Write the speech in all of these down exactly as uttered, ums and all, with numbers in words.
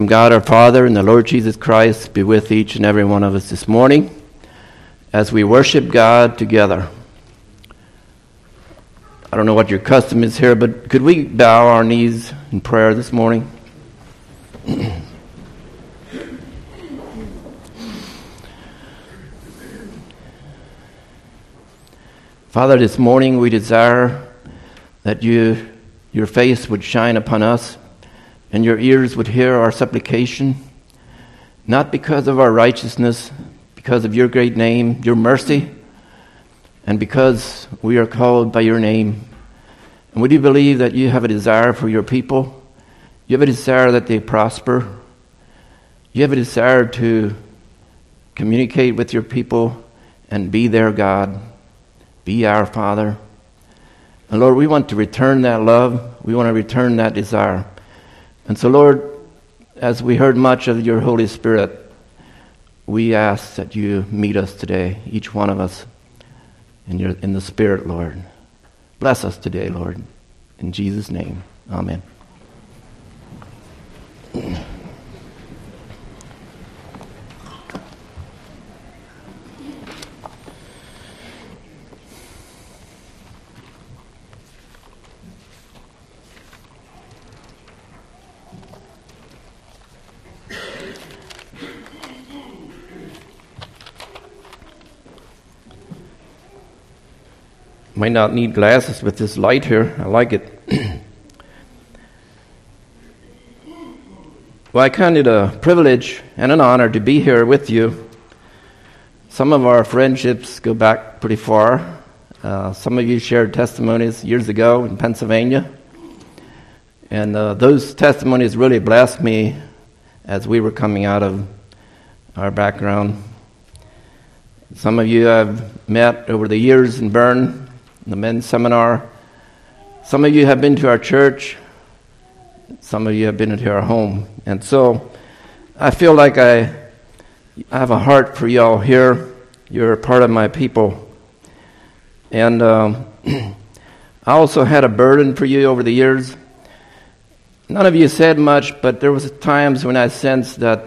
God our Father and the Lord Jesus Christ be with each and every one of us this morning as we worship God together. I don't know what your custom is here, but could we bow our knees in prayer this morning? Father, this morning we desire that you, your face would shine upon us and your ears would hear our supplication, not because of our righteousness, because of your great name, your mercy, and because we are called by your name. And we do believe that you have a desire for your people. You have a desire that they prosper. You have a desire to communicate with your people and be their God, be our Father. And Lord, we want to return that love. We want to return that desire. And so, Lord, as we heard much of your Holy Spirit, we ask that you meet us today, each one of us, in your in the Spirit, Lord. Bless us today, Lord. In Jesus' name, amen. Might not need glasses with this light here. I like it. Well, I count it a privilege and an honor to be here with you. Some of our friendships go back pretty far. Uh, some of you shared testimonies years ago in Pennsylvania. And uh, those testimonies really blessed me as we were coming out of our background. Some of you I've met over the years in Bern, the men's seminar. Some of you have been to our church. Some of you have been into our home. And so I feel like I, I have a heart for y'all here. You're a part of my people. And um, I also had a burden for you over the years. None of you said much, but there was times when I sensed that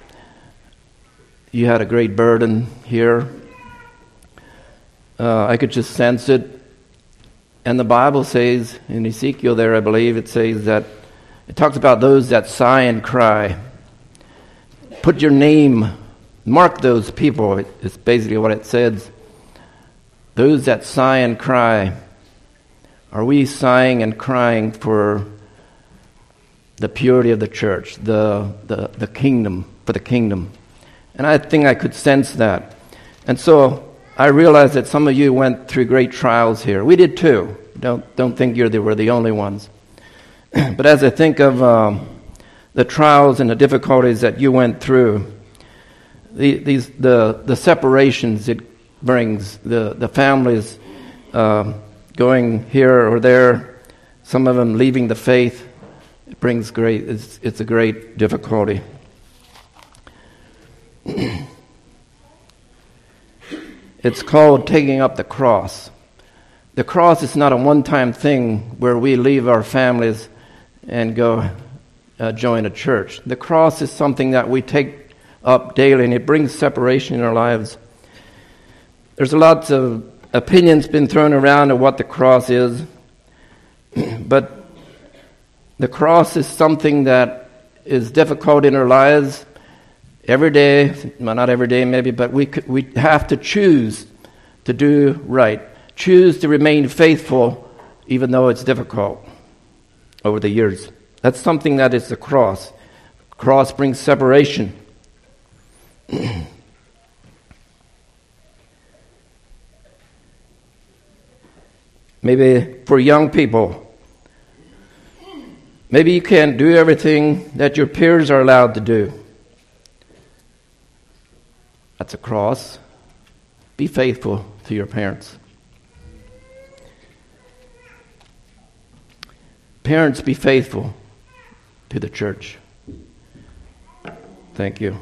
you had a great burden here. Uh, I could just sense it. And the Bible says, in Ezekiel there, I believe, it says that, it talks about those that sigh and cry. Put your name, mark those people. It's basically what it says. Those that sigh and cry. Are we sighing and crying for the purity of the church, the, the, the kingdom, for the kingdom? And I think I could sense that. And so I realize that some of you went through great trials here. We did too. Don't don't think you're the, we're the only ones. But as I think of um, the trials and the difficulties that you went through, the, these the the separations it brings, the the families uh, going here or there, some of them leaving the faith, it brings great. It's it's a great difficulty. It's called taking up the cross. The cross is not a one-time thing where we leave our families and go uh, join a church. The cross is something that we take up daily, and it brings separation in our lives. There's lots of opinions been thrown around of what the cross is, but the cross is something that is difficult in our lives. Every day, well, not every day maybe, but we could, we have to choose to do right. Choose to remain faithful even though it's difficult over the years. That's something that is the cross. The cross brings separation. Maybe for young people, maybe you can't do everything that your peers are allowed to do. That's a cross. Be faithful to your parents. Parents, be faithful to the church. Thank you.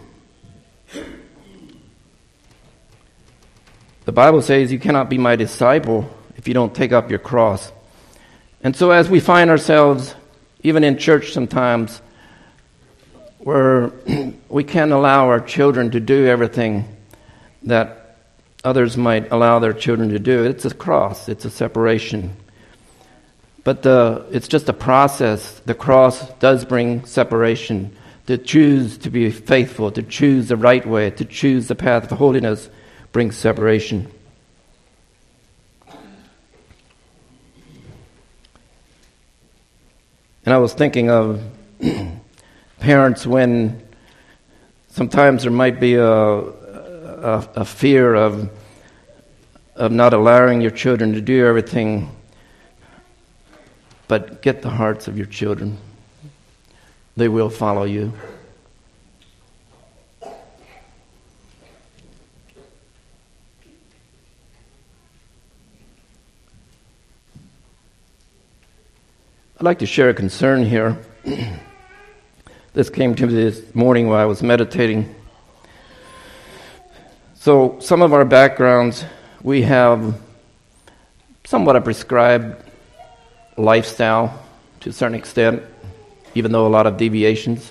The Bible says you cannot be my disciple if you don't take up your cross. And so as we find ourselves, even in church sometimes, where we can't allow our children to do everything that others might allow their children to do. It's a cross. It's a separation. But the, it's just a process. The cross does bring separation. To choose to be faithful, to choose the right way, to choose the path of holiness brings separation. And I was thinking of parents when sometimes there might be a, a, a fear of, of not allowing your children to do everything, but get the hearts of your children. They will follow you. I'd like to share a concern here. This came to me this morning while I was meditating. So some of our backgrounds, we have somewhat a prescribed lifestyle to a certain extent, even though a lot of deviations.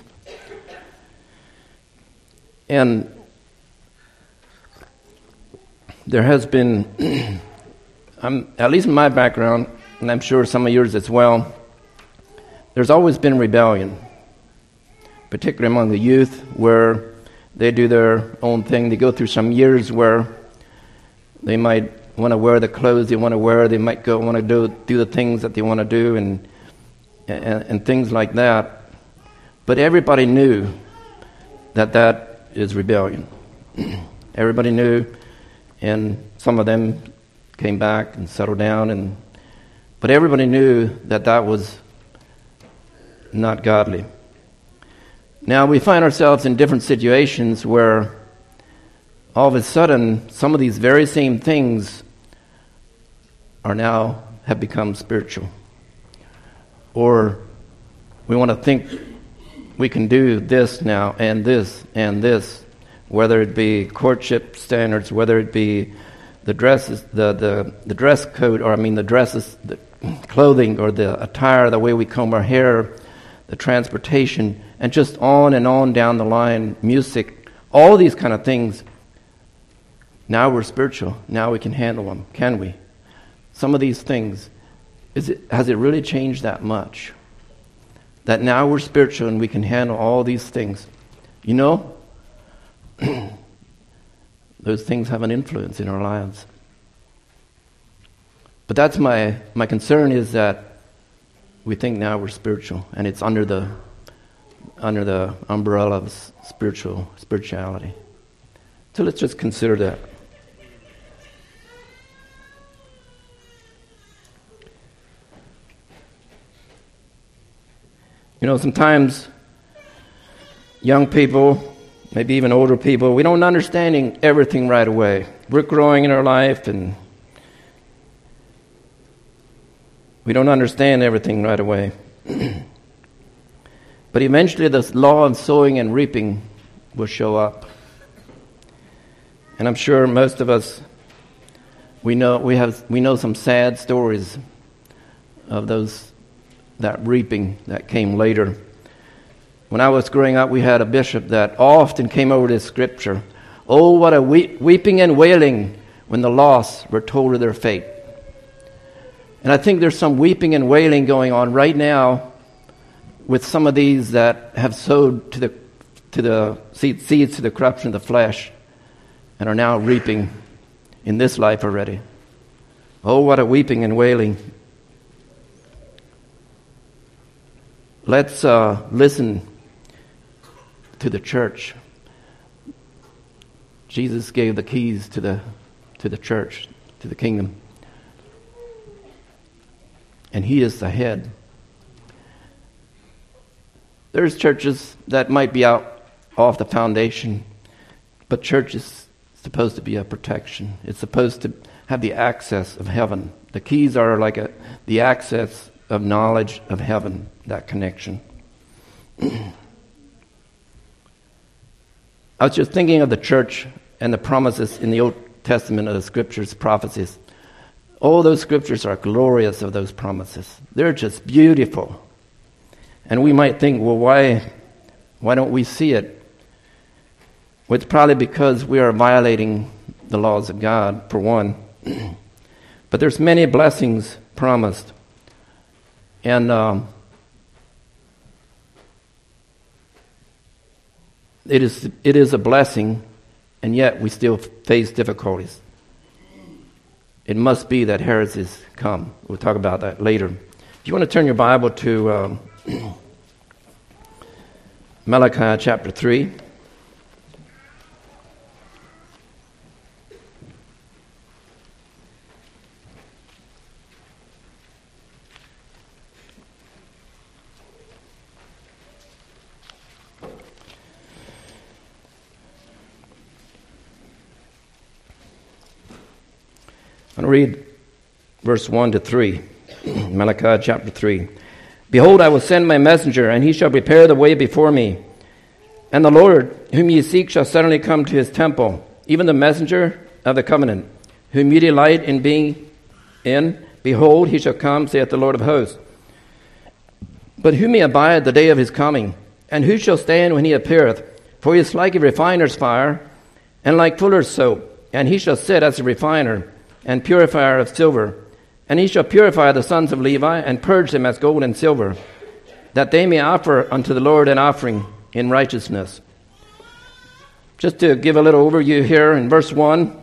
And there has been, um, at least in my background, and I'm sure some of yours as well, there's always been rebellion, particularly among the youth, where they do their own thing. They go through some years where they might want to wear the clothes they want to wear. They might go want to do do the things that they want to do, and, and and things like that. But everybody knew that that is rebellion. Everybody knew, and some of them came back and settled down, and but everybody knew that that was not godly. Now we find ourselves in different situations where all of a sudden some of these very same things are now have become spiritual. Or we want to think we can do this now and this and this, whether it be courtship standards, whether it be the dresses, the, the, the dress code, or I mean the dresses, the clothing, or the attire, the way we comb our hair, the transportation, and just on and on down the line, music, all these kind of things. Now we're spiritual. Now we can handle them, can we? Some of these things, is it, has it really changed that much? That now we're spiritual and we can handle all these things. You know, those things have an influence in our lives. But that's my, my concern, is that we think now we're spiritual, and it's under the under the umbrella of spiritual spirituality. So let's just consider that. You know, sometimes young people, maybe even older people, we don't understand everything right away. We're growing in our life, and we don't understand everything right away. But eventually the law of sowing and reaping will show up. And I'm sure most of us, we know we have we know some sad stories of those that reaping that came later. When I was growing up, we had a bishop that often came over this scripture. Oh, what a we- weeping and wailing when the lost were told of their fate. And I think there's some weeping and wailing going on right now with some of these that have sowed to the to the seeds, seeds to the corruption of the flesh, and are now reaping in this life already. Oh, what a weeping and wailing. Let's uh, listen to the church. Jesus gave the keys to the to the church, to the kingdom. And he is the head. There's churches that might be out off the foundation, but church is supposed to be a protection. It's supposed to have the access of heaven. The keys are like a, the access of knowledge of heaven, that connection. I was just thinking of the church and the promises in the Old Testament of the scriptures, prophecies. All those scriptures are glorious of those promises. They're just beautiful. And we might think, well, why Why don't we see it? Well, it's probably because we are violating the laws of God, for one. But there's many blessings promised. And um, it is it is a blessing, and yet we still face difficulties. It must be that heresies come. We'll talk about that later. If you want to turn your Bible to um, Malachi chapter three. I'm going to read verse one to three, Malachi chapter three. Behold, I will send my messenger, and he shall prepare the way before me. And the Lord, whom ye seek, shall suddenly come to his temple, even the messenger of the covenant, whom ye delight in being in. Behold, he shall come, saith the Lord of hosts. But who may abide the day of his coming? And who shall stand when he appeareth? For he is like a refiner's fire, and like fuller's soap. And he shall sit as a refiner, and purifier of silver. And he shall purify the sons of Levi, and purge them as gold and silver, that they may offer unto the Lord an offering in righteousness. Just to give a little overview here, in verse one,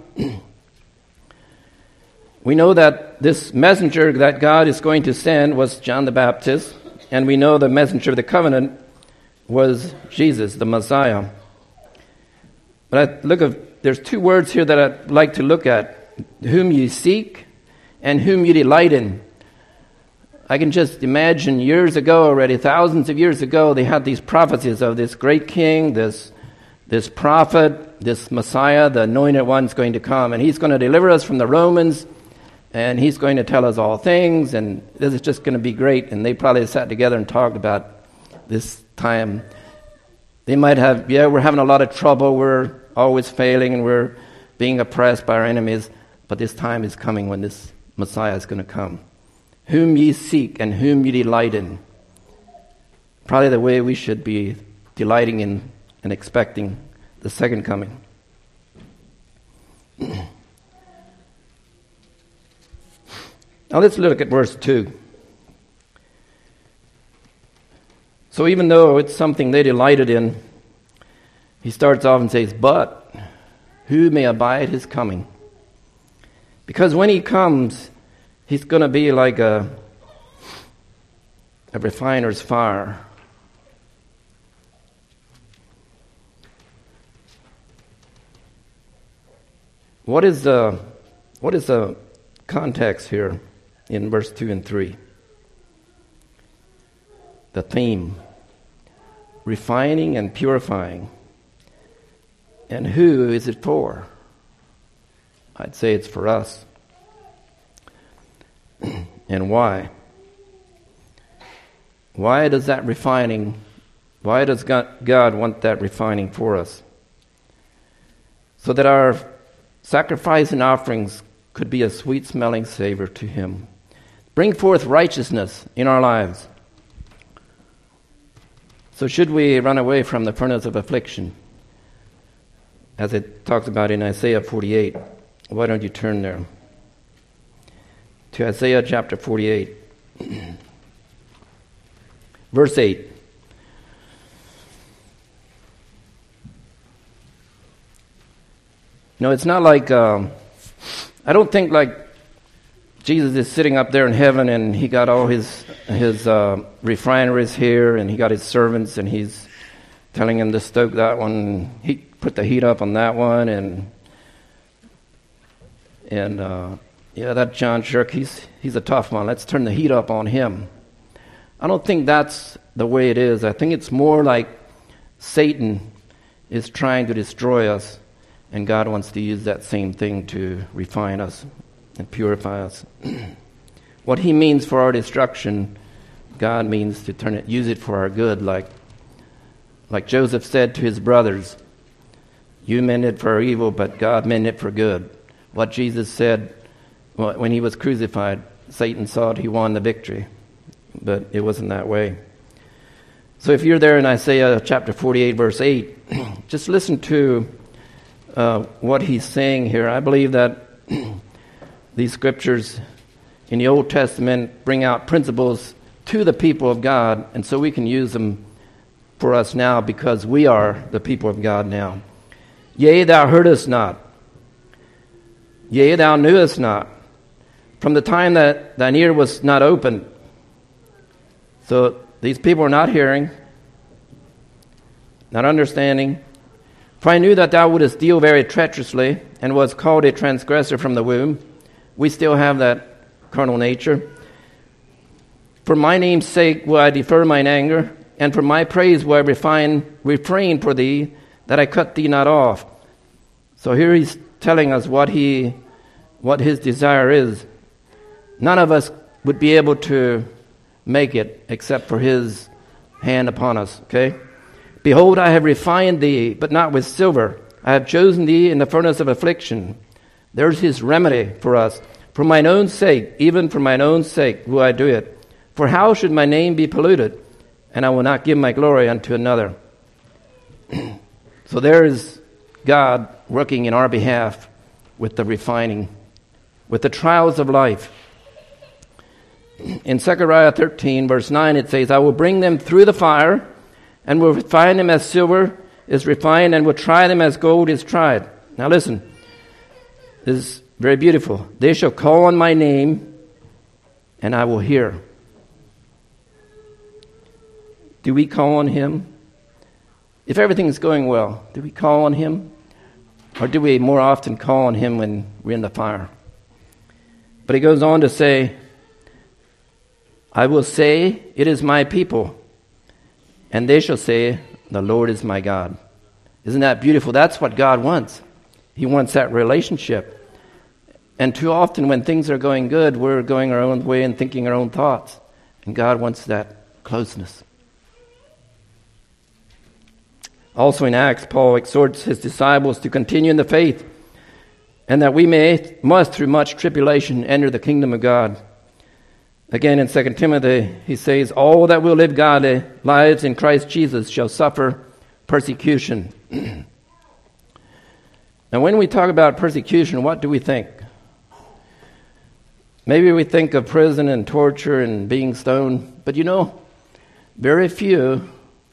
we know that this messenger that God is going to send was John the Baptist, and we know the messenger of the covenant was Jesus, the Messiah. But I look at, there's two words here that I'd like to look at. Whom you seek and whom you delight in. I can just imagine years ago already, thousands of years ago, they had these prophecies of this great king, this this prophet, this Messiah, the anointed one's going to come, and he's going to deliver us from the Romans, and he's going to tell us all things, and this is just going to be great. And they probably sat together and talked about this time. They might have, yeah, we're having a lot of trouble, we're always failing, and we're being oppressed by our enemies. But this time is coming when this Messiah is going to come. Whom ye seek and whom ye delight in. Probably the way we should be delighting in and expecting the second coming. Now let's look at verse two. So even though it's something they delighted in, he starts off and says, but who may abide his coming? Because when he comes, he's going to be like a, a refiner's fire. What is the what is the context here in verse two and three? The theme, refining and purifying. And who is it for? I'd say it's for us. And why? Why does that refining, why does God, God want that refining for us? So that our sacrifice and offerings could be a sweet-smelling savor to Him. Bring forth righteousness in our lives. So should we run away from the furnace of affliction, as it talks about in Isaiah forty-eight? Why don't you turn there? To Isaiah chapter forty-eight. Verse eight. No, it's not like, um, I don't think like Jesus is sitting up there in heaven and he got all his his uh, refineries here and he got his servants and he's telling him to stoke that one. He put the heat up on that one and and uh, yeah, that John Shirk, he's he's a tough one. Let's turn the heat up on him. I don't think that's the way it is. I think it's more like Satan is trying to destroy us, and God wants to use that same thing to refine us and purify us. What He means for our destruction, God means to turn it, use it for our good. Like, like Joseph said to his brothers, "You meant it for evil, but God meant it for good." What Jesus said when He was crucified, Satan thought he won the victory, but it wasn't that way. So if you're there in Isaiah chapter forty-eight, verse eight, just listen to uh, what he's saying here. I believe that these scriptures in the Old Testament bring out principles to the people of God, and so we can use them for us now because we are the people of God now. Yea, thou heardest not. Yea, thou knewest not. From the time that thine ear was not opened. So these people are not hearing, not understanding. For I knew that thou wouldest deal very treacherously, and was called a transgressor from the womb. We still have that carnal nature. For my name's sake will I defer mine anger, and for my praise will I refine, refrain for thee, that I cut thee not off. So here he's telling us what he, what his desire is. None of us would be able to make it except for his hand upon us, okay? Behold, I have refined thee, but not with silver. I have chosen thee in the furnace of affliction. There's his remedy for us. For mine own sake, even for mine own sake, will I do it. For how should my name be polluted? And I will not give my glory unto another. So there is God working in our behalf with the refining, with the trials of life. In Zechariah thirteen, verse nine, it says, I will bring them through the fire, and will refine them as silver is refined, and will try them as gold is tried. Now listen, this is very beautiful. They shall call on my name, and I will hear. Do we call on him? If everything is going well, do we call on him? Or do we more often call on him when we're in the fire? But he goes on to say, I will say, it is my people, and they shall say, the Lord is my God. Isn't that beautiful? That's what God wants. He wants that relationship. And too often when things are going good, we're going our own way and thinking our own thoughts. And God wants that closeness. Also in Acts, Paul exhorts his disciples to continue in the faith, and that we may, must through much tribulation, enter the kingdom of God. Again, in Second Timothy, he says, all that will live godly lives in Christ Jesus shall suffer persecution. Now, when we talk about persecution, what do we think? Maybe we think of prison and torture and being stoned, but you know, very few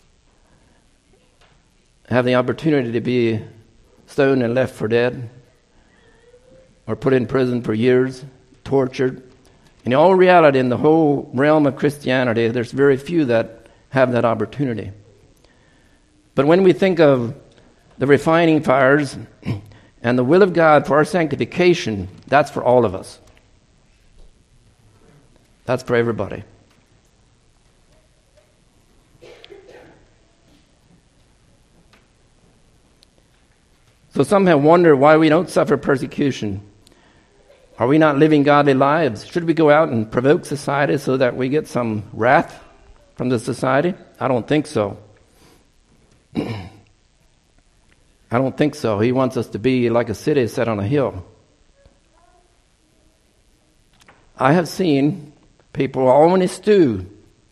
have the opportunity to be stoned and left for dead, or put in prison for years, tortured. In all reality, in the whole realm of Christianity, there's very few that have that opportunity. But when we think of the refining fires and the will of God for our sanctification, that's for all of us. That's for everybody. So some have wondered why we don't suffer persecution. Are we not living godly lives? Should we go out and provoke society so that we get some wrath from the society? I don't think so. I don't think so. He wants us to be like a city set on a hill. I have seen people all in a stew,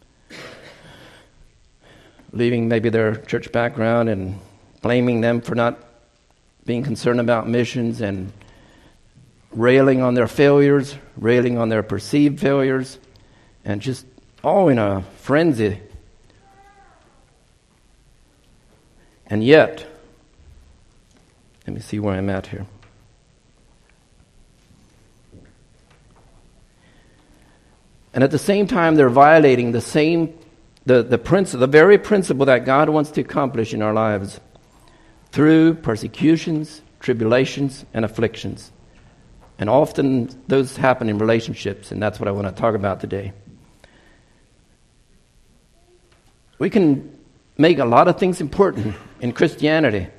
leaving maybe their church background and blaming them for not being concerned about missions and railing on their failures, railing on their perceived failures, and just all in a frenzy. And yet, let me see where I'm at here. And at the same time, they're violating the same, the, the principle, the very principle that God wants to accomplish in our lives through persecutions, tribulations, and afflictions. And often those happen in relationships, and that's what I want to talk about today. We can make a lot of things important in Christianity,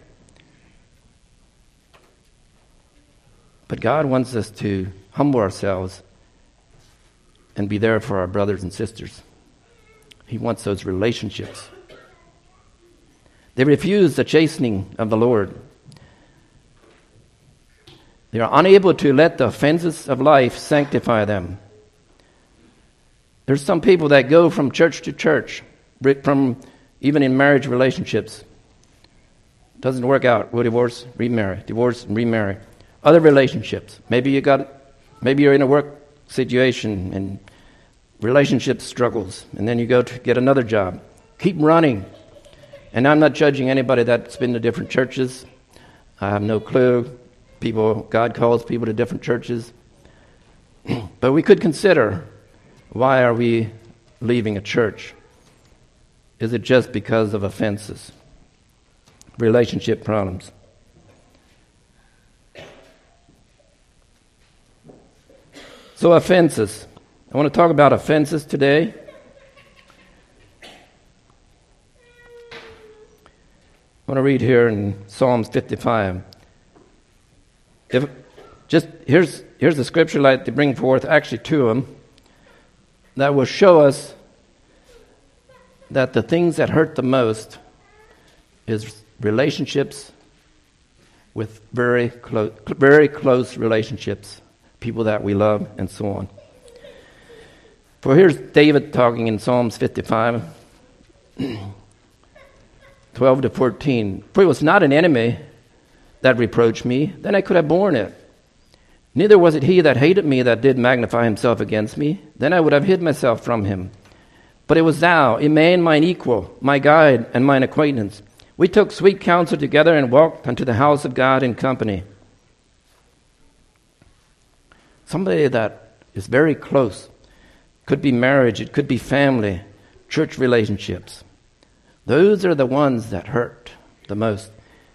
but God wants us to humble ourselves and be there for our brothers and sisters. He wants those relationships. They refuse the chastening of the Lord. They are unable to let the offenses of life sanctify them. There's some people that go from church to church, from even in marriage relationships. Doesn't work out, we'll divorce, remarry, divorce, and remarry. Other relationships, maybe you got, maybe you're in a work situation and relationship struggles, and then you go to get another job. Keep running. And I'm not judging anybody that's been to different churches. I have no clue. People, God calls people to different churches. But we could consider, why are we leaving a church? Is it just because of offenses? Relationship problems? So offenses. I want to talk about offenses today. I want to read here in Psalms fifty-five. If just here's here's the scripture I'd like to bring forth, actually two of them, that will show us that the things that hurt the most is relationships with very close, very close relationships, people that we love, and so on. For here's David talking in Psalms fifty-five. twelve to fourteen. For it was not an enemy that reproached me, then I could have borne it. Neither was it he that hated me that did magnify himself against me, then I would have hid myself from him. But it was thou, a man mine equal, my guide and mine acquaintance. We took sweet counsel together and walked unto the house of God in company. Somebody that is very close. Could be marriage, it could be family, church relationships. Those are the ones that hurt the most.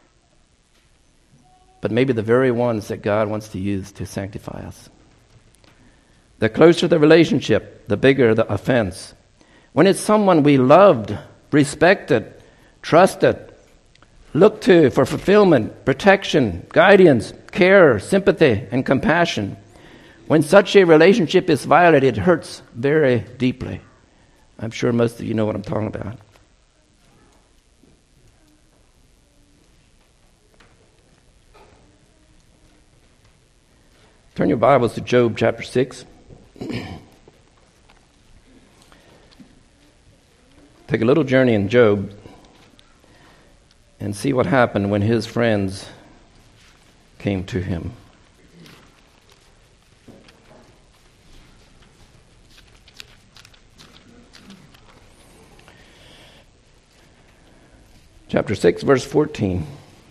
But maybe the very ones that God wants to use to sanctify us. The closer the relationship, the bigger the offense. When it's someone we loved, respected, trusted, looked to for fulfillment, protection, guidance, care, sympathy, and compassion. When such a relationship is violated, it hurts very deeply. I'm sure most of you know what I'm talking about. Turn your Bibles to Job chapter six. Take a little journey in Job and see what happened when his friends came to him. Chapter six, verse fourteen.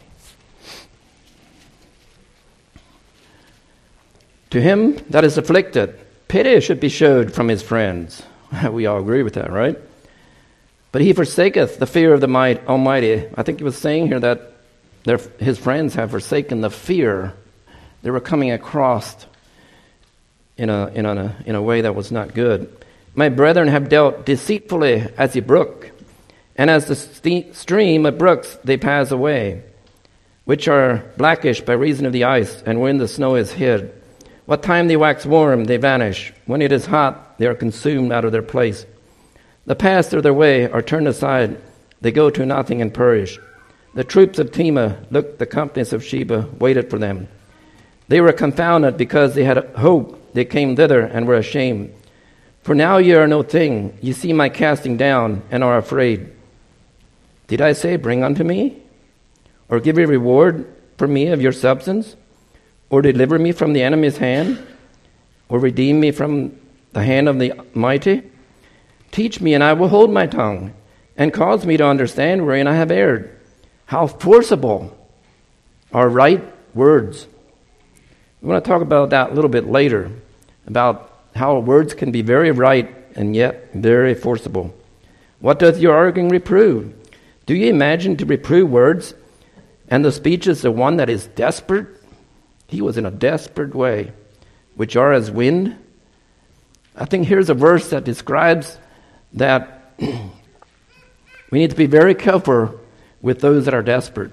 To him that is afflicted, pity should be showed from his friends. We all agree with that, right? But he forsaketh the fear of the might, Almighty. I think he was saying here that their, his friends have forsaken the fear. They were coming across in a, in, a, in a way that was not good. My brethren have dealt deceitfully as a brook, and as the st- stream of brooks they pass away, which are blackish by reason of the ice, and when the snow is hid. What time they wax warm, they vanish. When it is hot, they are consumed out of their place. The paths of their way are turned aside. They go to nothing and perish. The troops of Tema looked, the companies of Sheba waited for them. They were confounded because they had hope. They came thither and were ashamed. For now ye are no thing. Ye see my casting down and are afraid. Did I say, bring unto me? Or give a reward for me of your substance? Or deliver me from the enemy's hand? Or redeem me from the hand of the mighty? Teach me, and I will hold my tongue, and cause me to understand wherein I have erred. How forcible are right words. We want to talk about that a little bit later, about how words can be very right and yet very forcible. What doth your arguing reprove? Do you imagine to reprove words, and the speech is the one that is desperate? He was in a desperate way, which are as wind. I think here's a verse that describes that we need to be very careful with those that are desperate.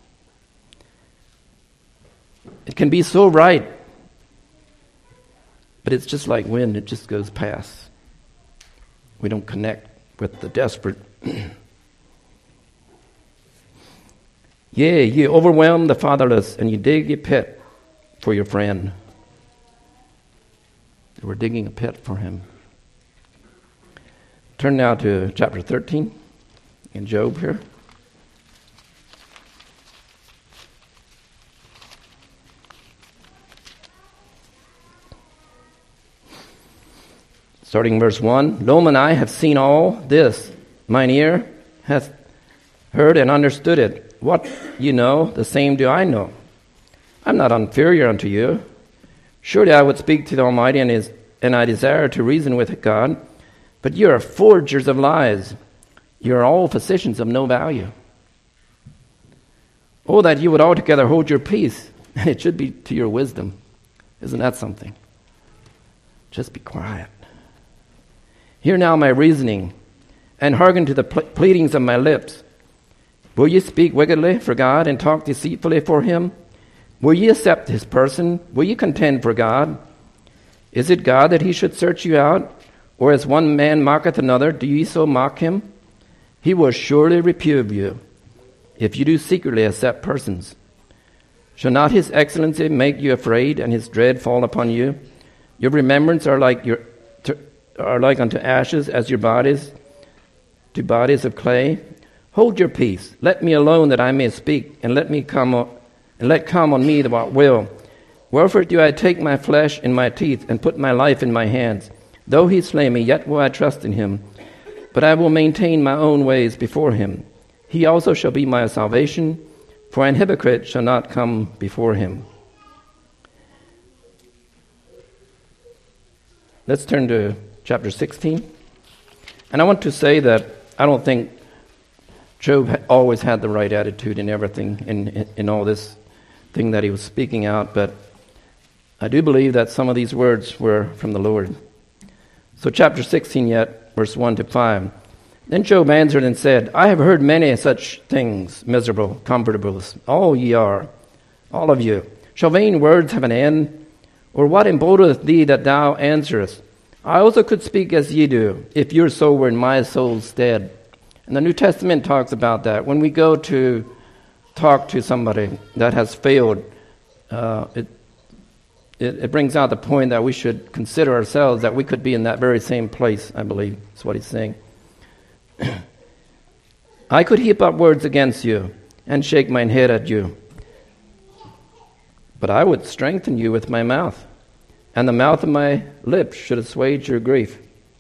It can be so right, but it's just like wind, it just goes past. We don't connect with the desperate. Yea, ye overwhelm the fatherless, and ye dig a pit for your friend. They were digging a pit for him. Turn now to chapter thirteen, in Job here. Starting verse one, Lo, and I have seen all this, mine ear hath heard and understood it. What you know, the same do I know. I'm not inferior unto you. Surely I would speak to the Almighty, and, his, and I desire to reason with God. But you are forgers of lies. You are all physicians of no value. Oh, that you would altogether hold your peace, and it should be to your wisdom. Isn't that something? Just be quiet. Hear now my reasoning, and hearken to the ple- pleadings of my lips. Will ye speak wickedly for God, and talk deceitfully for him? Will ye accept his person? Will ye contend for God? Is it God that he should search you out? Or as one man mocketh another, do ye so mock him? He will surely reprove you, if you do secretly accept persons. Shall not his excellency make you afraid, and his dread fall upon you? Your remembrance are like your are like unto ashes, as your bodies to bodies of clay. Hold your peace. Let me alone, that I may speak, and let me come on, and let come on me what will. Wherefore do I take my flesh in my teeth, and put my life in my hands? Though he slay me, yet will I trust in him. But I will maintain my own ways before him. He also shall be my salvation, for an hypocrite shall not come before him. Let's turn to chapter sixteen. And I want to say that I don't think Job always had the right attitude in everything, in, in, in all this thing that he was speaking out, but I do believe that some of these words were from the Lord. So chapter sixteen yet, verse one to five. Then Job answered and said, I have heard many such things, miserable, comfortables, all ye are, all of you. Shall vain words have an end? Or what emboldeneth thee that thou answerest? I also could speak as ye do, if your soul were in my soul's stead. And the New Testament talks about that. When we go to talk to somebody that has failed, uh, it, it it brings out the point that we should consider ourselves that we could be in that very same place, I believe, is what he's saying. I could heap up words against you, and shake mine head at you. But I would strengthen you with my mouth, and the mouth of my lips should assuage your grief.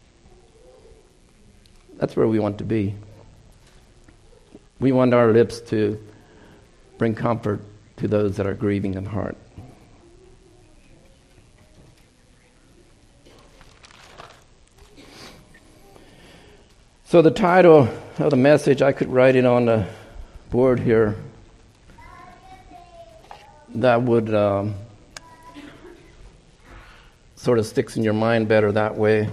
That's where we want to be. We want our lips to bring comfort to those that are grieving in heart. So the title of the message, I could write it on the board here. That would um, sort of sticks in your mind better that way.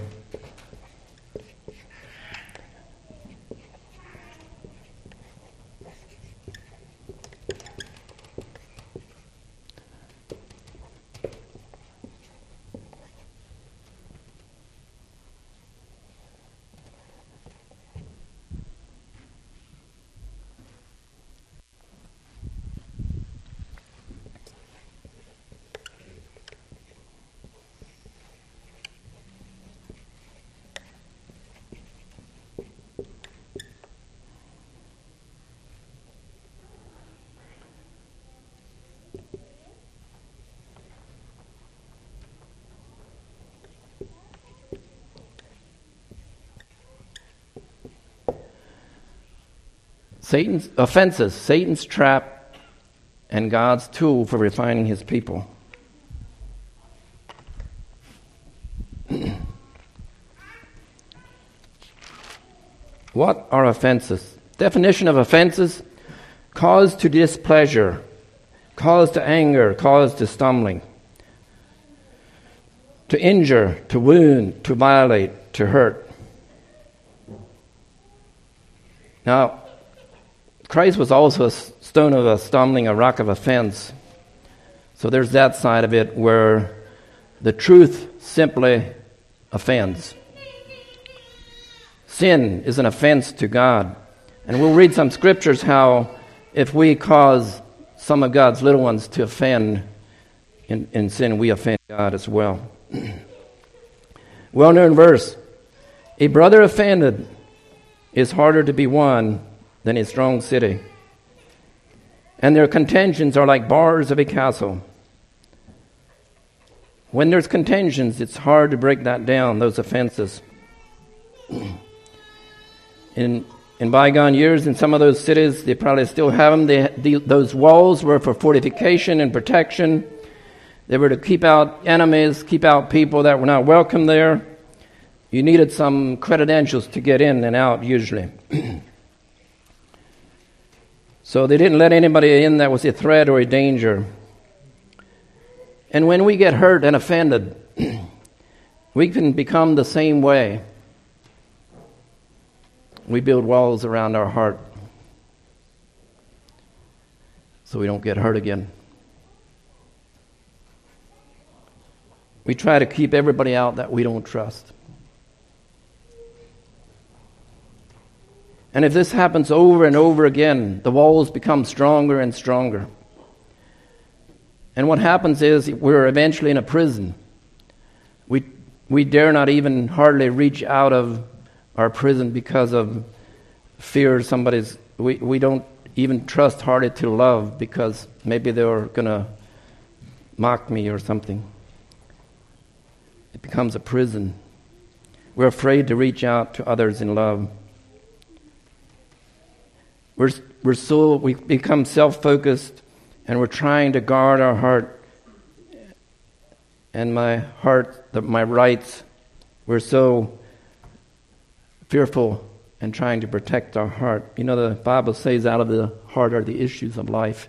Satan's offenses, Satan's trap, and God's tool for refining his people. What are offenses? Definition of offenses: cause to displeasure, cause to anger, cause to stumbling, to injure, to wound, to violate, to hurt. Now, Christ was also a stone of a stumbling, a rock of offense. So there's that side of it where the truth simply offends. Sin is an offense to God. And we'll read some scriptures how if we cause some of God's little ones to offend in, in sin, we offend God as well. Well-known verse: a brother offended is harder to be won than a strong city. And their contentions are like bars of a castle. When there's contentions, it's hard to break that down, those offenses. In in bygone years, in some of those cities, they probably still have them. They, the, those walls were for fortification and protection. They were to keep out enemies, keep out people that were not welcome there. You needed some credentials to get in and out, usually. So they didn't let anybody in that was a threat or a danger. And when we get hurt and offended, we can become the same way. We build walls around our heart so we don't get hurt again. We try to keep everybody out that we don't trust. And if this happens over and over again, the walls become stronger and stronger. And what happens is we're eventually in a prison. We we dare not even hardly reach out of our prison because of fear somebody's... We, we don't even trust hardly to love because maybe they're going to mock me or something. It becomes a prison. We're afraid to reach out to others in love. We're, we're so... We become self-focused and we're trying to guard our heart. And my heart, the, my rights, we're so fearful and trying to protect our heart. You know, the Bible says out of the heart are the issues of life.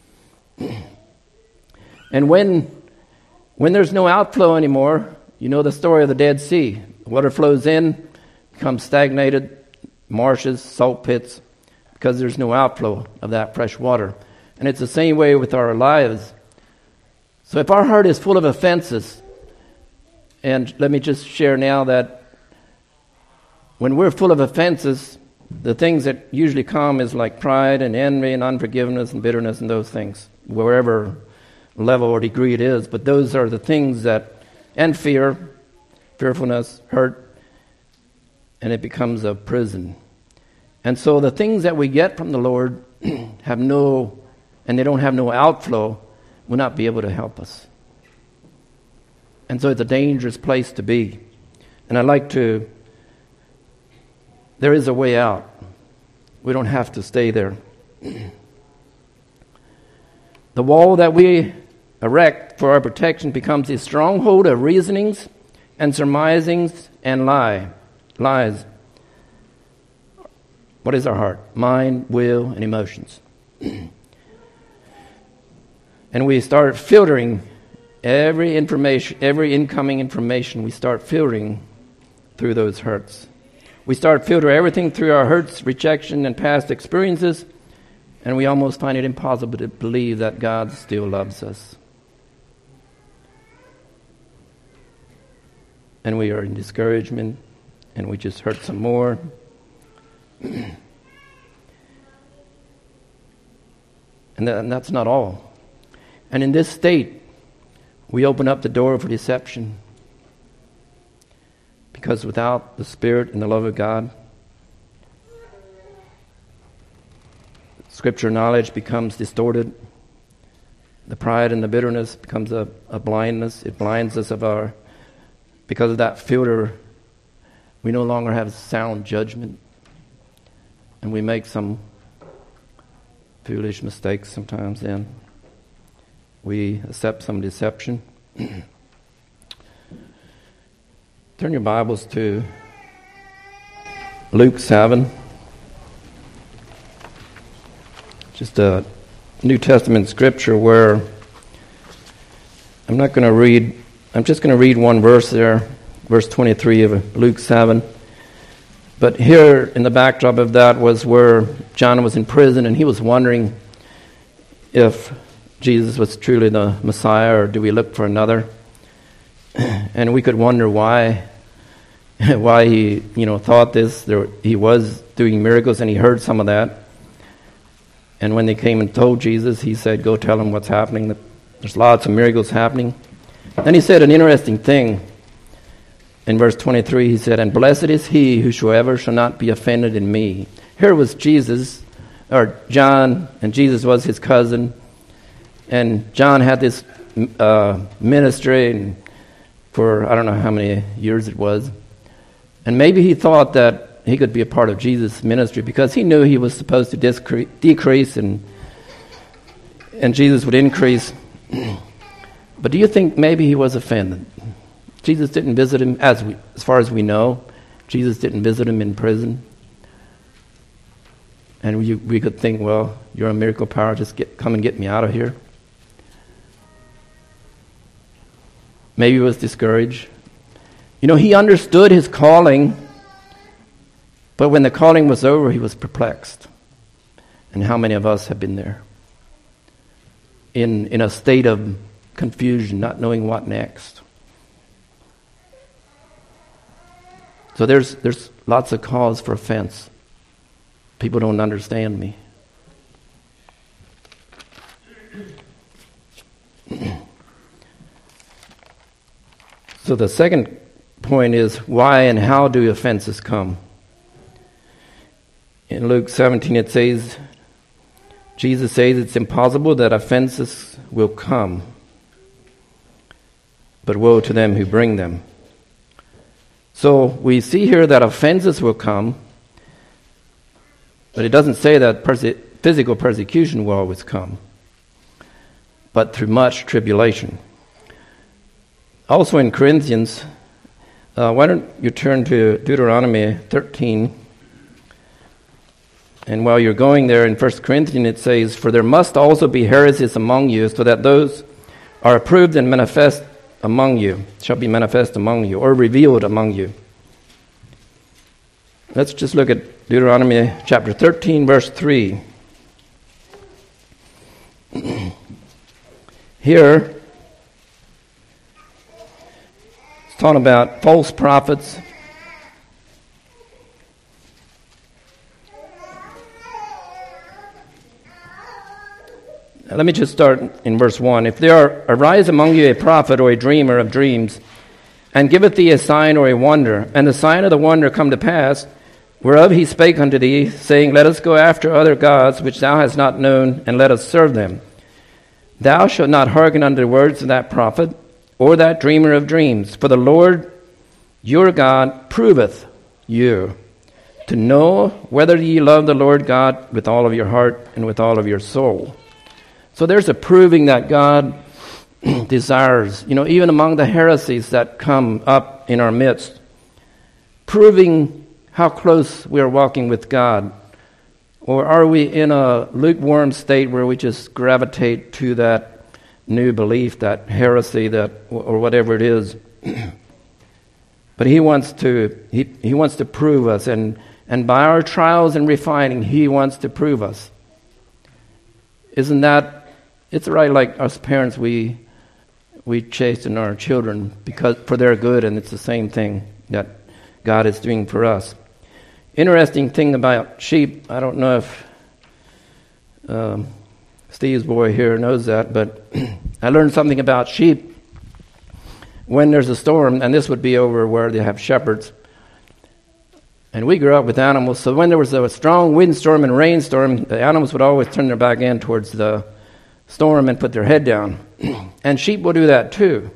And when when there's no outflow anymore, you know the story of the Dead Sea. Water flows in, becomes stagnated, marshes, salt pits, because there's no outflow of that fresh water. And it's the same way with our lives. So if our heart is full of offenses, and let me just share now that when we're full of offenses, the things that usually come is like pride and envy and unforgiveness and bitterness and those things, wherever level or degree it is. But those are the things that, and fear, fearfulness, hurt, and it becomes a prison. And so the things that we get from the Lord have no, and they don't have no outflow, will not be able to help us. And so it's a dangerous place to be. And I'd like to... There is a way out. We don't have to stay there. The wall that we erect for our protection becomes a stronghold of reasonings and surmisings and lie, lies. What is our heart? Mind, will, and emotions. And we start filtering every information, every incoming information, we start filtering through those hurts. We start filtering everything through our hurts, rejection, and past experiences, and we almost find it impossible to believe that God still loves us. And we are in discouragement, and we just hurt some more. and, that, and that's not all. And in this state, we open up the door for deception. Because without the Spirit and the love of God, Scripture knowledge becomes distorted. The pride and the bitterness becomes a, a blindness. It blinds us of our... Because of that filter, we no longer have sound judgment. And we make some foolish mistakes sometimes then. We accept some deception. Turn your Bibles to Luke seven. Just a New Testament scripture where I'm not going to read, I'm just going to read one verse there, verse twenty-three of Luke seven. But here in the backdrop of that was where John was in prison and he was wondering if Jesus was truly the Messiah or do we look for another? And we could wonder why, why he, you know, thought this. There, he was doing miracles, and he heard some of that. And when they came and told Jesus, he said, "Go tell him what's happening. There's lots of miracles happening." Then he said an interesting thing. In verse twenty-three, he said, "And blessed is he whosoever shall not be offended in me." Here was Jesus or John, and Jesus was his cousin. And John had this uh, ministry and for I don't know how many years it was. And maybe he thought that he could be a part of Jesus' ministry because he knew he was supposed to discre- decrease and and Jesus would increase. But do you think maybe he was offended? Jesus didn't visit him, as we, as far as we know. Jesus didn't visit him in prison. And we, we could think, well, you're a miracle power, just get, come and get me out of here. Maybe he was discouraged. You know, he understood his calling, but when the calling was over, he was perplexed. And how many of us have been there? In, in a state of confusion, not knowing what next. So there's there's lots of cause for offense. People don't understand me. So the second point is, why and how do offenses come? In Luke seventeen it says, Jesus says it's impossible that offenses will come, but woe to them who bring them. So we see here that offenses will come, but it doesn't say that perse- physical persecution will always come, but through much tribulation. Also in Corinthians, uh, why don't you turn to Deuteronomy thirteen. And while you're going there in First Corinthians, it says, for there must also be heresies among you, so that those are approved and manifest among you, shall be manifest among you, or revealed among you. Let's just look at Deuteronomy chapter thirteen, verse three. Here, it's talking about false prophets. Let me just start in verse one. If there arise among you a prophet or a dreamer of dreams, and giveth thee a sign or a wonder, and the sign of the wonder come to pass, whereof he spake unto thee, saying, let us go after other gods which thou hast not known, and let us serve them. Thou shalt not hearken unto the words of that prophet, or that dreamer of dreams. For the Lord your God proveth you, to know whether ye love the Lord God with all of your heart and with all of your soul. So there's a proving that God desires, you know, even among the heresies that come up in our midst, proving how close we are walking with God. Or are we in a lukewarm state where we just gravitate to that new belief, that heresy, that or whatever it is? But he wants to he, he wants to prove us, and, and by our trials and refining, he wants to prove us. Isn't that It's right, like us parents, we we chasten our children because for their good, and it's the same thing that God is doing for us. Interesting thing about sheep, I don't know if um, Steve's boy here knows that, but I learned something about sheep. When there's a storm, and this would be over where they have shepherds, and we grew up with animals, so when there was a strong windstorm and rainstorm, the animals would always turn their back end towards the storm and put their head down. And sheep will do that too.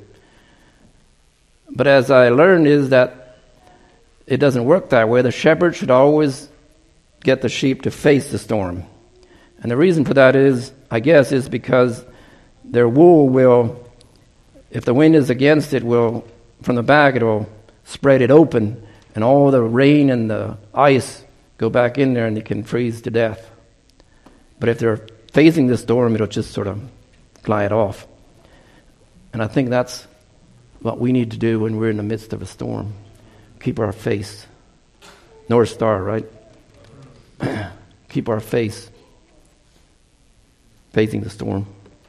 But as I learned is that it doesn't work that way. The shepherd should always get the sheep to face the storm. And the reason for that is, I guess, is because their wool will, if the wind is against it, will, from the back, it will spread it open, and all the rain and the ice go back in there and they can freeze to death. But if they're facing the storm, it'll just sort of glide off. And I think that's what we need to do when we're in the midst of a storm. Keep our face. North Star, right? Keep our face facing the storm.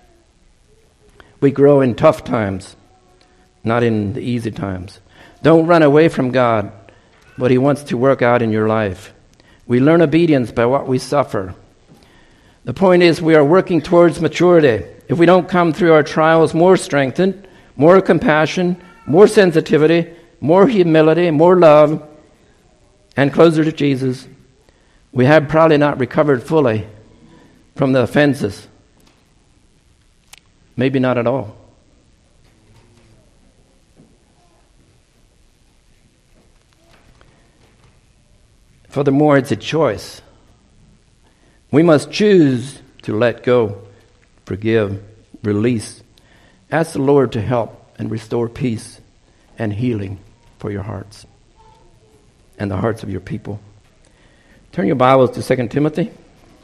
We grow in tough times, not in the easy times. Don't run away from God, what he wants to work out in your life. We learn obedience by what we suffer. The point is, we are working towards maturity. If we don't come through our trials more strengthened, more compassion, more sensitivity, more humility, more love, and closer to Jesus, we have probably not recovered fully from the offenses. Maybe not at all. Furthermore, it's a choice. We must choose to let go, forgive, release. Ask the Lord to help and restore peace and healing for your hearts and the hearts of your people. Turn your Bibles to Second Timothy.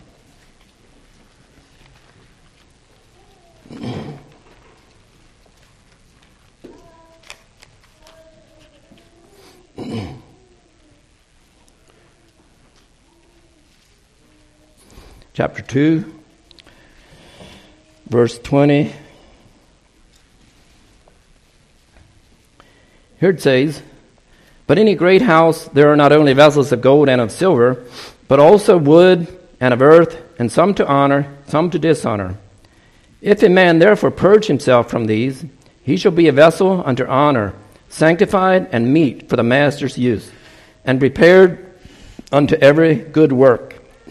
Chapter two, verse twenty. Here it says, "But in a great house there are not only vessels of gold and of silver, but also wood and of earth, and some to honor, some to dishonor. If a man therefore purge himself from these, he shall be a vessel unto honor, sanctified and meet for the master's use, and prepared unto every good work."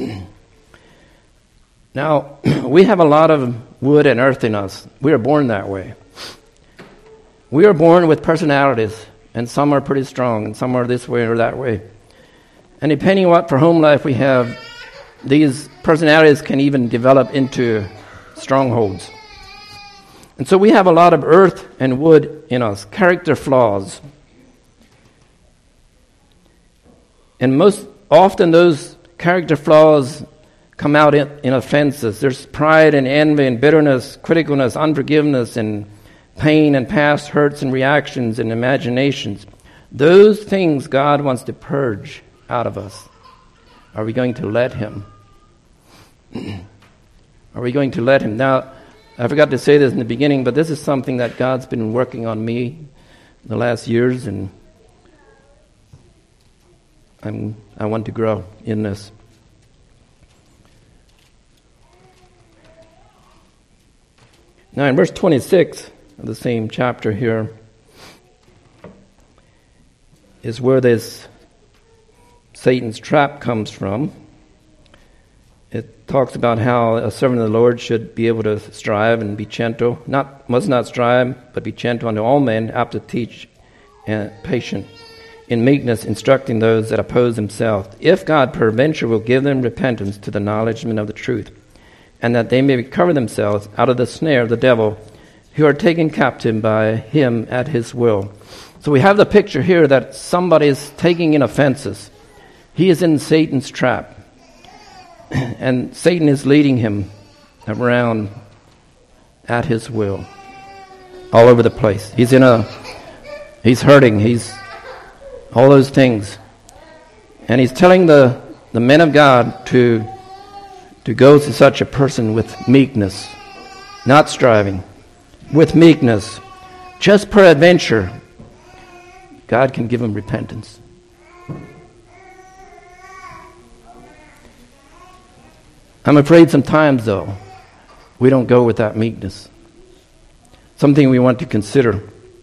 Now, we have a lot of wood and earth in us. We are born that way. We are born with personalities, and some are pretty strong, and some are this way or that way. And depending what for home life we have, these personalities can even develop into strongholds. And so we have a lot of earth and wood in us, character flaws. And most often those character flaws come out in, in offenses. There's pride and envy and bitterness, criticalness, unforgiveness, and pain and past hurts and reactions and imaginations. Those things God wants to purge out of us. Are we going to let Him? Are we going to let Him? Now, I forgot to say this in the beginning, but this is something that God's been working on me the last years, and I'm, I want to grow in this. Now, in verse twenty-six of the same chapter here is where this Satan's trap comes from. It talks about how a servant of the Lord should be able to strive and be gentle, not must not strive, but be gentle unto all men, apt to teach, and patient, in meekness instructing those that oppose himself, if God peradventure will give them repentance to the acknowledgement of the truth, and that they may recover themselves out of the snare of the devil, who are taken captive by him at his will. So we have the picture here that somebody is taking in offenses. He is in Satan's trap, and Satan is leading him around at his will, all over the place. He's in a, he's hurting, he's all those things. And he's telling the, the men of God to to go to such a person with meekness, not striving, with meekness. Just peradventure, God can give him repentance. I'm afraid sometimes, though, we don't go with that meekness. Something we want to consider.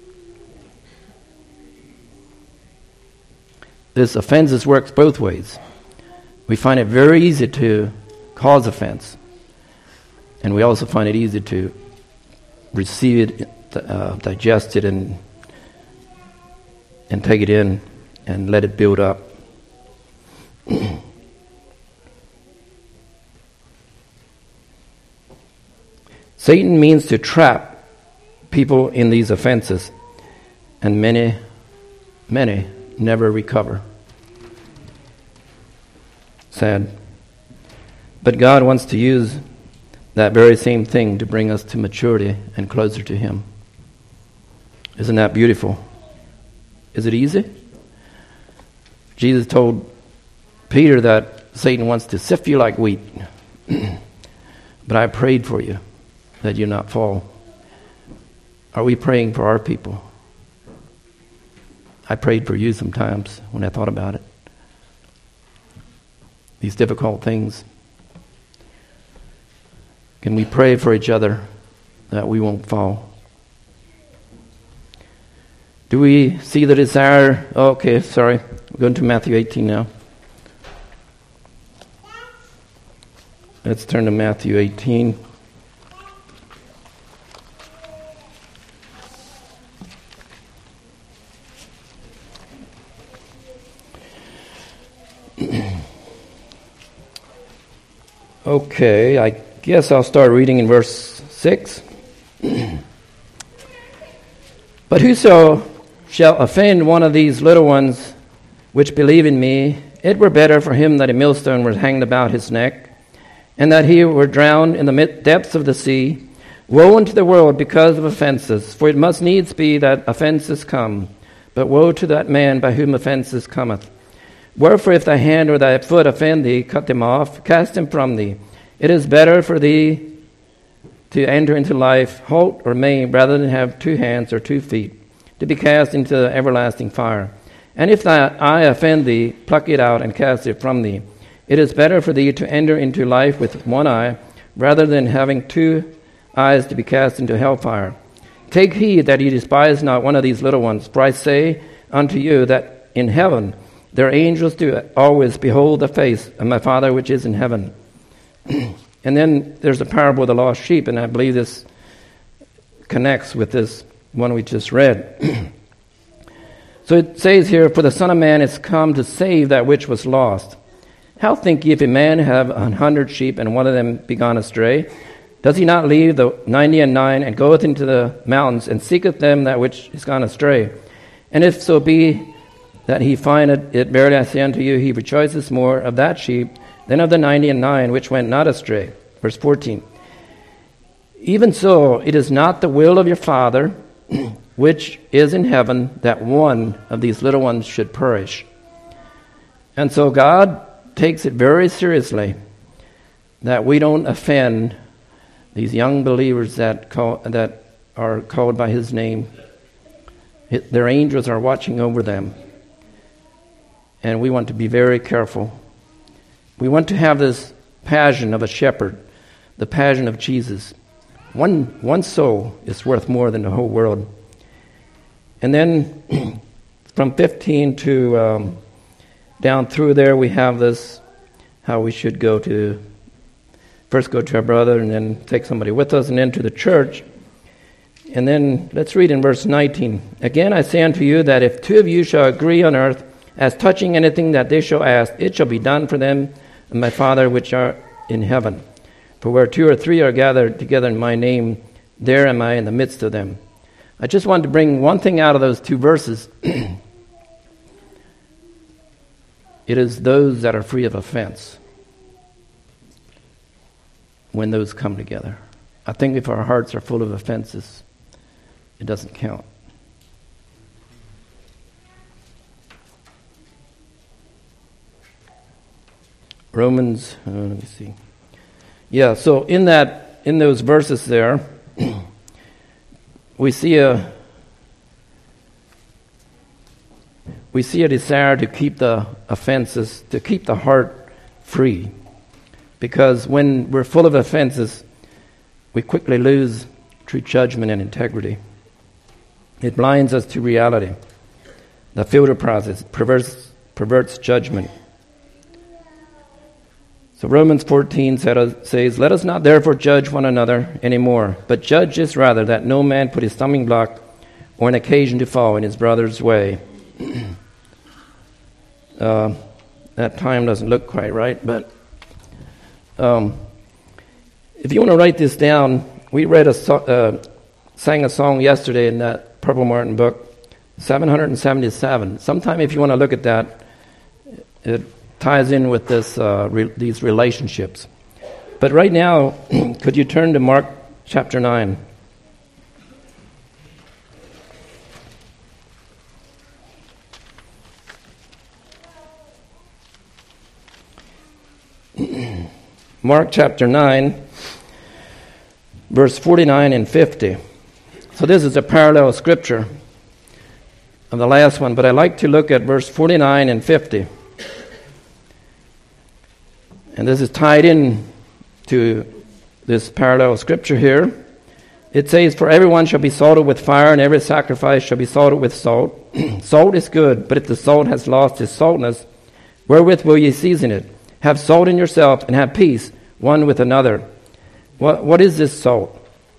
This offense works both ways. We find it very easy to cause offense, and we also find it easy to receive it, uh, digest it, and and take it in and let it build up. Satan means to trap people in these offenses, and many, many never recover. Sad. But God wants to use that very same thing to bring us to maturity and closer to Him. Isn't that beautiful? Is it easy? Jesus told Peter that Satan wants to sift you like wheat. But I prayed for you that you not fall. Are we praying for our people? I prayed for you sometimes when I thought about it. These difficult things. Can we pray for each other that we won't fall? Do we see the desire? Oh, okay, sorry. We're going to Matthew eighteen now. Let's turn to Matthew eighteen. Okay, I guess I'll start reading in verse six. But whoso shall offend one of these little ones which believe in me, it were better for him that a millstone were hanged about his neck, and that he were drowned in the depths of the sea. Woe unto the world because of offenses, for it must needs be that offenses come. But woe to that man by whom offenses cometh. Wherefore if thy hand or thy foot offend thee, cut them off, cast them from thee. It is better for thee to enter into life halt or maimed, rather than have two hands or two feet, to be cast into the everlasting fire. And if thy eye offend thee, pluck it out and cast it from thee. It is better for thee to enter into life with one eye, rather than having two eyes to be cast into hellfire. Take heed that ye despise not one of these little ones, for I say unto you that in heaven their angels do always behold the face of my Father which is in heaven. And then there's a parable of the lost sheep, and I believe this connects with this one we just read. So it says here, for the Son of Man is come to save that which was lost. How think ye if a man have an hundred sheep, and one of them be gone astray? Does he not leave the ninety and nine, and goeth into the mountains, and seeketh them that which is gone astray? And if so be that he findeth it, verily I say unto you, he rejoiceth more of that sheep than of the ninety and nine which went not astray. Verse fourteen. Even so, it is not the will of your Father which is in heaven that one of these little ones should perish. And so God takes it very seriously that we don't offend these young believers that call, that are called by His name. Their angels are watching over them. And we want to be very careful. We want to have this passion of a shepherd, the passion of Jesus. One, one soul is worth more than the whole world. And then from fifteen to um, down through there, we have this, how we should go to, first go to our brother and then take somebody with us and then to the church. And then let's read in verse nineteen. Again I say unto you that if two of you shall agree on earth as touching anything that they shall ask, it shall be done for them of my Father which art in heaven. For where two or three are gathered together in my name, there am I in the midst of them. I just wanted to bring one thing out of those two verses. It is those that are free of offense when those come together. I think if our hearts are full of offenses, it doesn't count. Romans, uh, let me see. Yeah, so in that, in those verses there, we see a we see a desire to keep the offenses, to keep the heart free, because when we're full of offenses, we quickly lose true judgment and integrity. It blinds us to reality. The filter process perverts perverts judgment. So Romans fourteen says, let us not therefore judge one another anymore, but judge this rather, that no man put his stumbling block or an occasion to fall in his brother's way. uh, that time doesn't look quite right, but um, if you want to write this down, we read a so- uh, sang a song yesterday in that Purple Martin book, seven seventy-seven. Sometime if you want to look at that, it ties in with this uh, re- these relationships. But right now, could you turn to Mark chapter nine? Mark chapter nine, verse forty-nine and fifty. So this is a parallel scripture of the last one, but I like to look at verse forty-nine and fifty. And this is tied in to this parallel scripture here. It says, for everyone shall be salted with fire, and every sacrifice shall be salted with salt. Salt is good, but if the salt has lost its saltness, wherewith will ye season it? Have salt in yourself, and have peace one with another. What, what is this salt?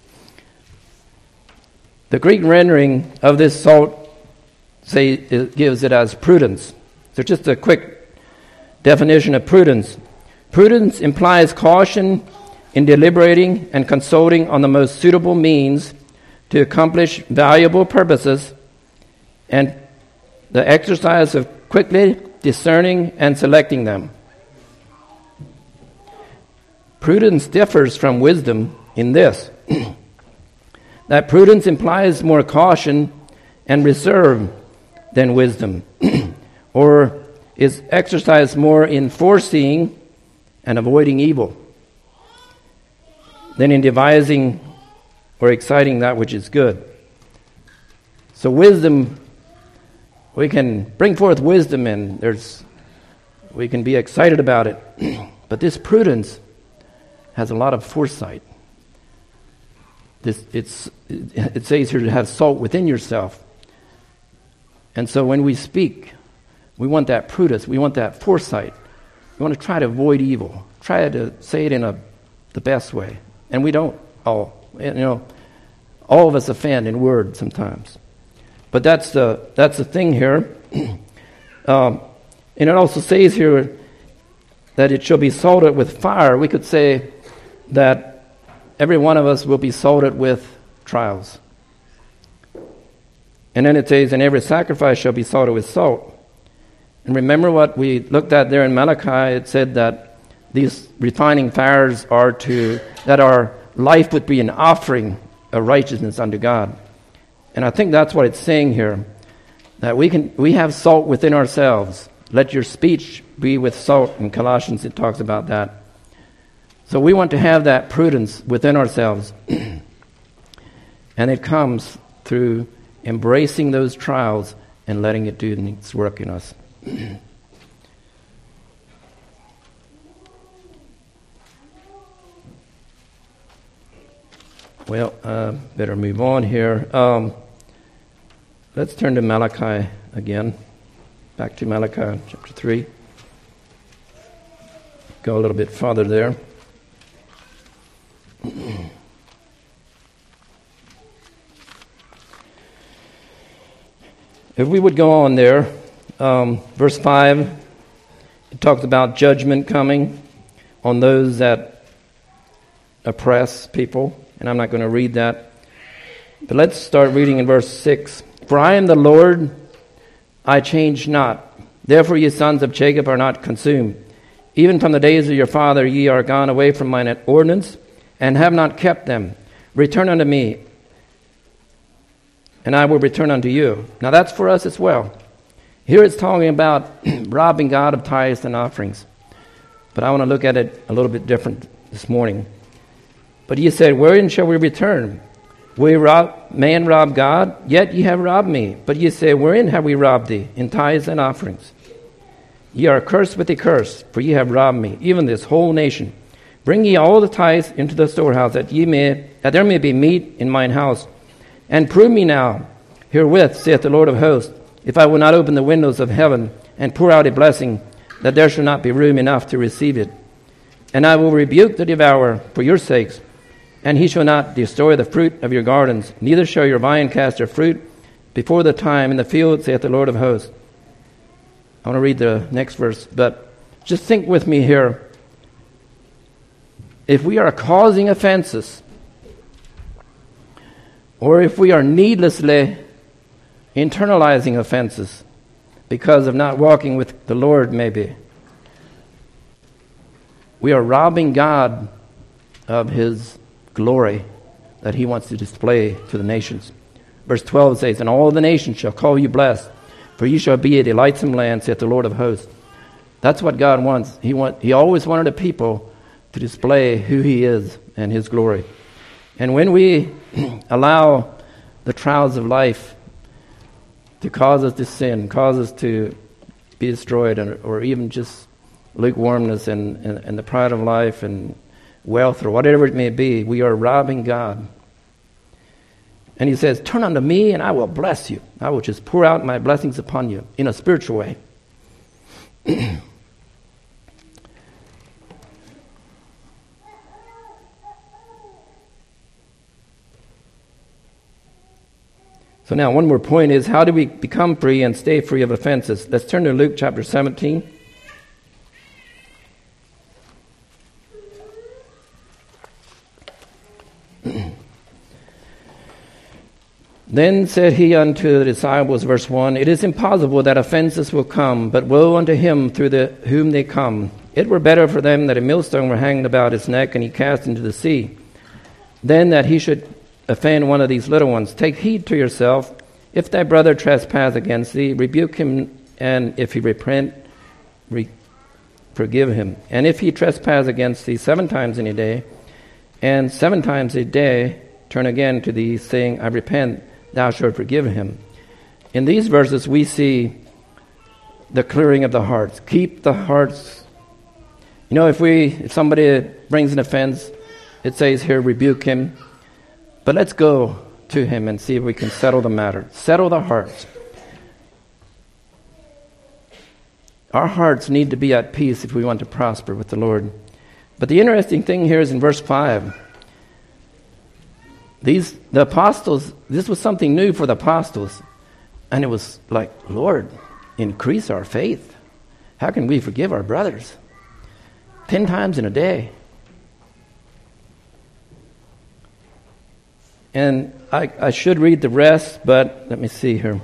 The Greek rendering of this salt say it gives it as prudence. So just a quick definition of prudence. Prudence implies caution in deliberating and consulting on the most suitable means to accomplish valuable purposes, and the exercise of quickly discerning and selecting them. Prudence differs from wisdom in this, that prudence implies more caution and reserve than wisdom, or is exercised more in foreseeing and avoiding evil than in devising or exciting that which is good. So wisdom, we can bring forth wisdom, and there's we can be excited about it. But this prudence has a lot of foresight. This it's it says here to have salt within yourself. And so when we speak, we want that prudence, we want that foresight. We want to try to avoid evil. Try to say it in a the best way. And we don't all you know all of us offend in word sometimes. But that's the that's the thing here. um, and it also says here that it shall be salted with fire. We could say that every one of us will be salted with trials. And then it says, and every sacrifice shall be salted with salt. And remember what we looked at there in Malachi. It said that these refining fires are to, that our life would be an offering of righteousness unto God. And I think that's what it's saying here, that we can we have salt within ourselves. Let your speech be with salt. In Colossians it talks about that. So we want to have that prudence within ourselves. And it comes through embracing those trials and letting it do its work in us. Well, uh, better move on here. Um, let's turn to Malachi again. Back to Malachi chapter three. Go a little bit farther there. If we would go on there, um, verse five, it talks about judgment coming on those that oppress people. And I'm not going to read that. But let's start reading in verse six. For I am the Lord, I change not. Therefore ye sons of Jacob are not consumed. Even from the days of your father ye are gone away from mine ordinance, and have not kept them. Return unto me, and I will return unto you. Now that's for us as well. Here it's talking about robbing God of tithes and offerings. But I want to look at it a little bit different this morning. But ye said, wherein shall we return? We rob, man rob God, yet ye have robbed me. But ye say, wherein have we robbed thee? In tithes and offerings. Ye are cursed with a curse, for ye have robbed me, even this whole nation. Bring ye all the tithes into the storehouse, that ye may, that there may be meat in mine house. And prove me now herewith, saith the Lord of hosts, if I will not open the windows of heaven and pour out a blessing, that there shall not be room enough to receive it. And I will rebuke the devourer for your sakes, and he shall not destroy the fruit of your gardens, neither shall your vine cast her fruit before the time in the field, saith the Lord of hosts. I want to read the next verse, but just think with me here. If we are causing offenses, or if we are needlessly internalizing offenses because of not walking with the Lord, maybe, we are robbing God of his glory that he wants to display to the nations. Verse twelve says, and all the nations shall call you blessed, for you shall be a delightsome land, saith the Lord of hosts. That's what God wants. He want, He always wanted a people to display who he is and his glory. And when we allow the trials of life to cause us to sin, cause us to be destroyed, or, or even just lukewarmness and, and, and the pride of life and wealth or whatever it may be, we are robbing God. And he says, turn unto me and I will bless you. I will just pour out my blessings upon you in a spiritual way. So now one more point is, how do we become free and stay free of offenses? Let's turn to Luke chapter seventeen. Then said he unto the disciples, verse one, It is impossible that offenses will come, but woe unto him through the whom they come. It were better for them that a millstone were hanged about his neck, and he cast into the sea, than that he should offend one of these little ones. Take heed to yourself. If thy brother trespass against thee, rebuke him, and if he repent, re- forgive him. And if he trespass against thee seven times in a day, and seven times a day turn again to thee, saying, I repent, thou shalt forgive him. In these verses we see the clearing of the hearts. Keep the hearts. You know, if we if somebody brings an offense, it says here, rebuke him. But let's go to him and see if we can settle the matter. Settle the hearts. Our hearts need to be at peace if we want to prosper with the Lord. But the interesting thing here is in verse five. These, the apostles, this was something new for the apostles. And it was like, Lord, increase our faith. How can we forgive our brothers? Ten times in a day. And I, I should read the rest, but let me see here.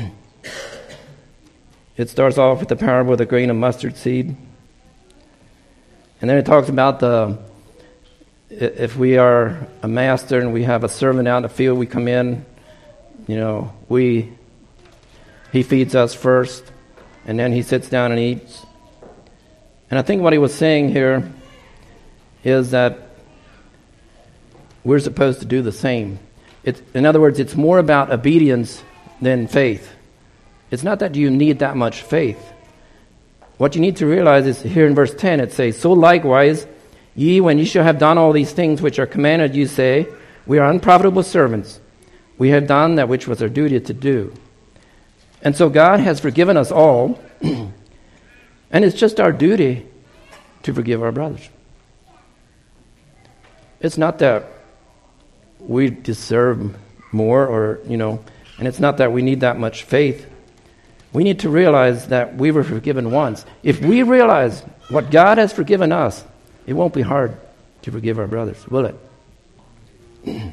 It starts off with the parable of the grain of mustard seed. And then it talks about the, if we are a master and we have a servant out in the field, we come in, you know, we, he feeds us first, and then he sits down and eats. And I think what he was saying here is that we're supposed to do the same. It's, in other words, it's more about obedience than faith. It's not that you need that much faith. What you need to realize is here in verse ten, it says, So likewise, ye, when ye shall have done all these things which are commanded you, say, We are unprofitable servants. We have done that which was our duty to do. And so God has forgiven us all, and it's just our duty to forgive our brothers. It's not that we deserve more, or, you know, and it's not that we need that much faith. We need to realize that we were forgiven once. If we realize what God has forgiven us, it won't be hard to forgive our brothers, will it?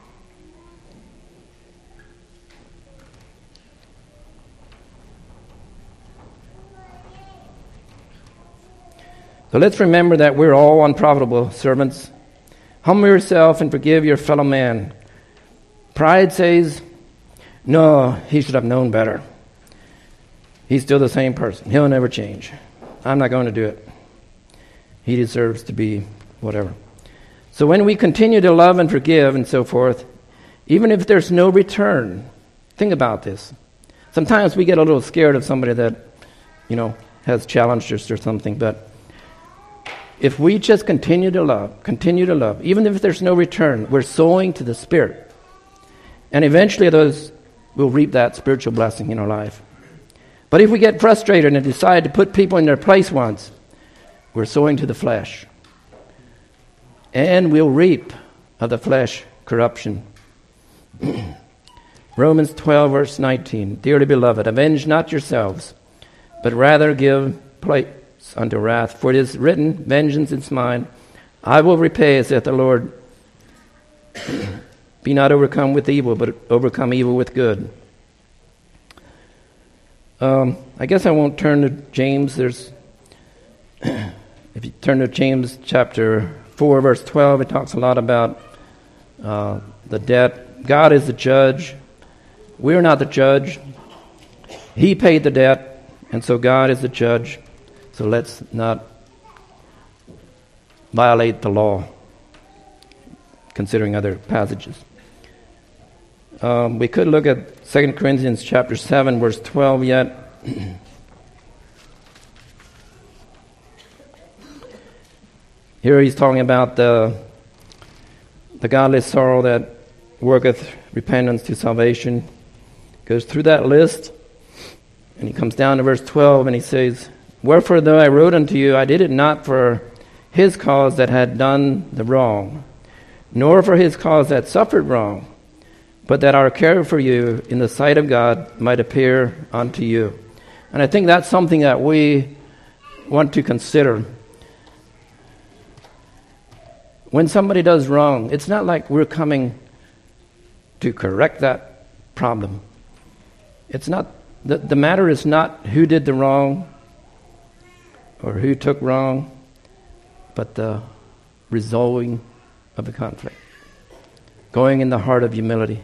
So let's remember that we're all unprofitable servants. Humble yourself and forgive your fellow man. Pride says, no, he should have known better. He's still the same person. He'll never change. I'm not going to do it. He deserves to be whatever. So when we continue to love and forgive and so forth, even if there's no return, think about this. Sometimes we get a little scared of somebody that, you know, has challenged us or something, but if we just continue to love, continue to love, even if there's no return, we're sowing to the Spirit. And eventually those will reap that spiritual blessing in our life. But if we get frustrated and decide to put people in their place once, we're sowing to the flesh. And we'll reap of the flesh corruption. Romans twelve, verse nineteen. Dearly beloved, avenge not yourselves, but rather give place unto wrath. For it is written, vengeance is mine, I will repay, saith the Lord. Be not overcome with evil, but overcome evil with good. Um, I guess I won't turn to James. There's, if you turn to James chapter four, verse twelve, it talks a lot about uh, the debt. God is the judge. We're not the judge. He paid the debt, and so God is the judge. So let's not violate the law, considering other passages. Um, we could look at Second Corinthians chapter seven, verse twelve yet. Here he's talking about the, the godly sorrow that worketh repentance to salvation. Goes through that list, and he comes down to verse twelve, and he says, Wherefore, though I wrote unto you, I did it not for his cause that had done the wrong, nor for his cause that suffered wrong, but that our care for you in the sight of God might appear unto you. And I think that's something that we want to consider. When somebody does wrong, it's not like we're coming to correct that problem. It's not, the, the matter is not who did the wrong or who took wrong, but the resolving of the conflict. Going in the heart of humility.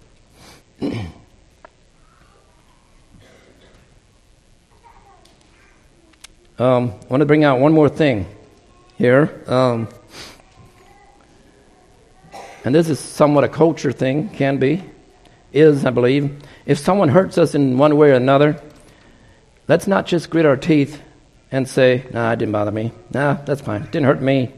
um, I want to bring out one more thing here. Um, and this is somewhat a culture thing, can be, is, I believe. If someone hurts us in one way or another, let's not just grit our teeth and say, nah, it didn't bother me. Nah, that's fine. It didn't hurt me.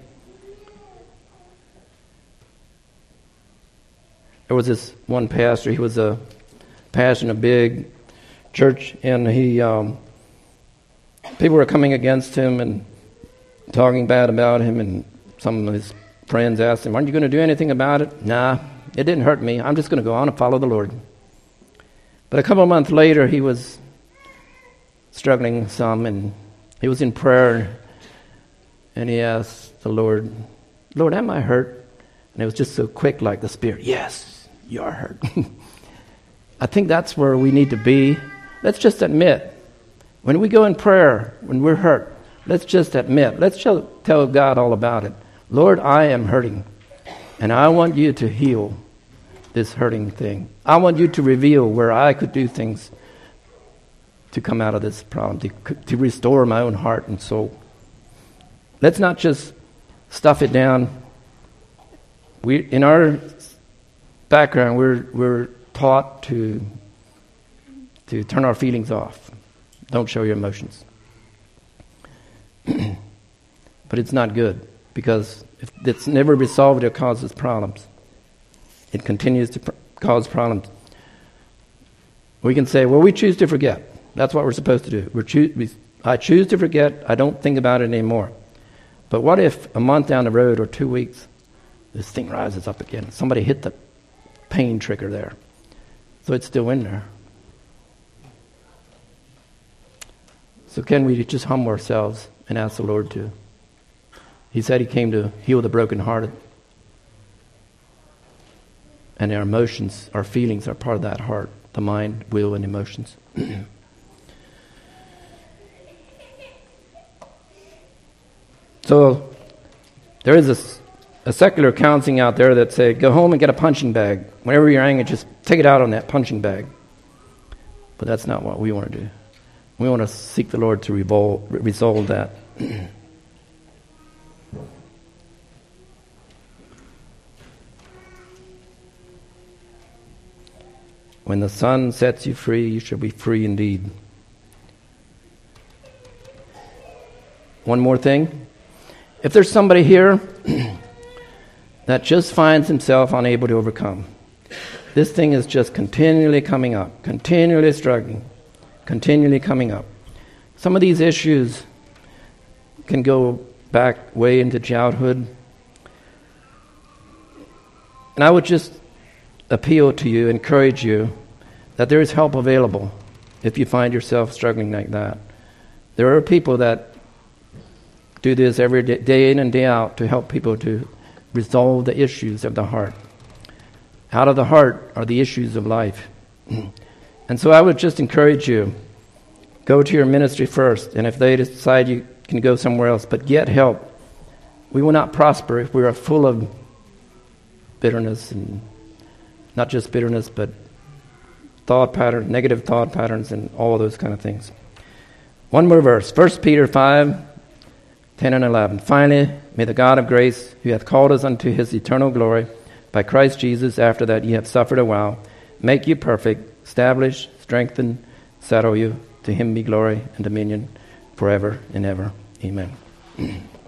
There was this one pastor, he was a pastor in a big church, and he, um, people were coming against him and talking bad about him, and some of his friends asked him, aren't you going to do anything about it? Nah, it didn't hurt me. I'm just going to go on and follow the Lord. But a couple of months later, he was struggling some, and he was in prayer, and he asked the Lord, Lord, am I hurt? And it was just so quick, like the Spirit, yes, you are hurt. I think that's where we need to be. Let's just admit, when we go in prayer, when we're hurt, let's just admit, let's show, tell God all about it. Lord, I am hurting, and I want you to heal this hurting thing. I want you to reveal where I could do things to come out of this problem, to, to restore my own heart and soul. Let's not just stuff it down. We, in our background, we're we're taught to to turn our feelings off. Don't show your emotions. But it's not good, because if it's never resolved, it causes problems. It continues to pr- cause problems. We can say, well, we choose to forget. That's what we're supposed to do. We're choo- we, I choose to forget. I don't think about it anymore. But what if a month down the road or two weeks, this thing rises up again? Somebody hit the pain trigger there. So it's still in there. So can we just humble ourselves and ask the Lord to? He said he came to heal the brokenhearted. And our emotions, our feelings are part of that heart. The mind, will, and emotions. So there is a, a secular counseling out there that say, go home and get a punching bag. Whenever you're angry, just take it out on that punching bag. But that's not what we want to do. We want to seek the Lord to revol- resolve that. When the Son sets you free, you shall be free indeed. One more thing. If there's somebody here that just finds himself unable to overcome, this thing is just continually coming up, continually struggling, continually coming up. Some of these issues can go back way into childhood. And I would just appeal to you, encourage you, that there is help available if you find yourself struggling like that. There are people that do this every day, day in and day out, to help people to resolve the issues of the heart. Out of the heart are the issues of life. And so I would just encourage you, go to your ministry first, and if they decide you can go somewhere else, but get help. We will not prosper if we are full of bitterness, and not just bitterness, but thought patterns, negative thought patterns, and all those kind of things. One more verse, First Peter five, ten and eleven. Finally, may the God of grace, who hath called us unto his eternal glory, by Christ Jesus, after that ye have suffered a while, make you perfect, establish, strengthen, settle you. To him be glory and dominion forever and ever. Amen.